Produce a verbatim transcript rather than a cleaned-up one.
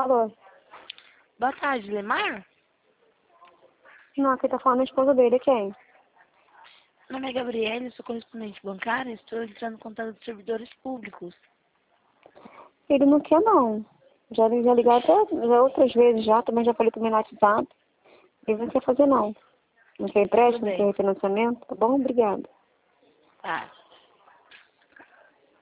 Alô? Boa tarde, Lemar? Não, quem tá falando é a esposa dele, quem? Meu nome é Gabriele, sou correspondente bancária, estou entrando em contato dos servidores públicos. Ele não quer, não. Já, já ligou até já outras vezes já, também já falei também no WhatsApp. Ele não quer fazer, não. Não quer empréstimo, não quer refinanciamento, tá bom? Obrigada. Tá.